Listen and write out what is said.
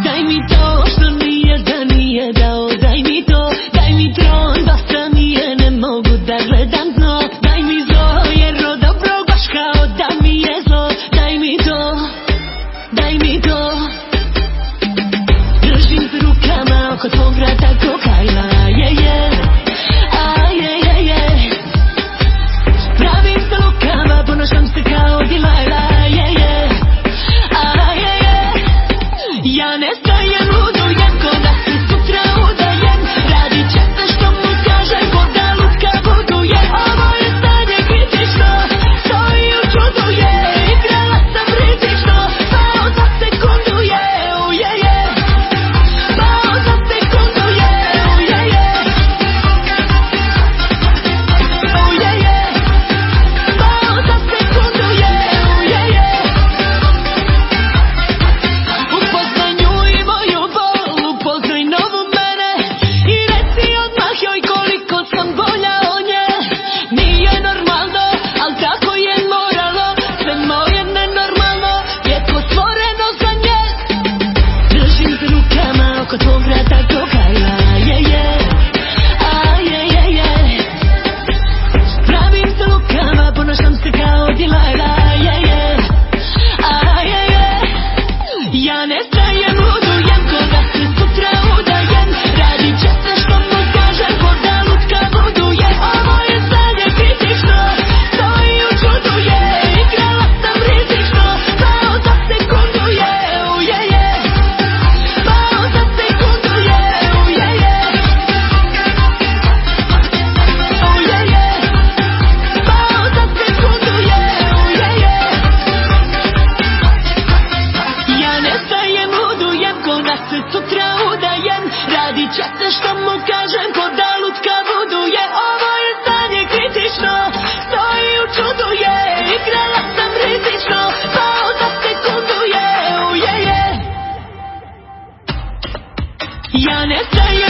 Daj mi to što nijedan nije dao. Daj mi to, daj mi tron. Dosta mi je, ne mogu da gledam dno. Daj mi zlo, jer od dobrog baš kao da mi je zlo. Daj mi to, daj mi to. Držim se rukama oko tvog vrata ko Kajla. Pravim se lukama, ponašam se kao Dilajla. Ja ne stajem, ludujem ko da se sutra udajem. Radit će se što mu kažem, ko da lutka buduje. Ovo je stanje kritično, stoji u čudu je. Igrala sam rizično, pao za sekundu je. Pao za sekundu je. Pao za sekundu je. Upoznaj nju i moju bol, upoznaj novu mene i reci odmah joj koliko sam bolja od nje. Nije normalno, al tako je moralo, sve moje nenormalno je ko stvoreno za nje. Držim se rukama oko tvog vrata ko Kajla. Pravim se lukama, ponašam se kao Dilajla. Ja ne stajem, ludujem ko da se sutra udajem. Radit će se što mu kažem, ko da lutka buduje. Ovo je stanje kritično, stoji u čudu je. Igrala sam rizično, pao za sekundu je. Pao za sekundu je. Pao za sekundu je. Ja ne stajem, ludujem ko da se sutra udajem. Radit će se što mu kažem, ko da lutka buduje. Ovo je stanje kritično, stoji u čudu je. Igrala sam rizično, pao za sekundu je. Ja ne stajem.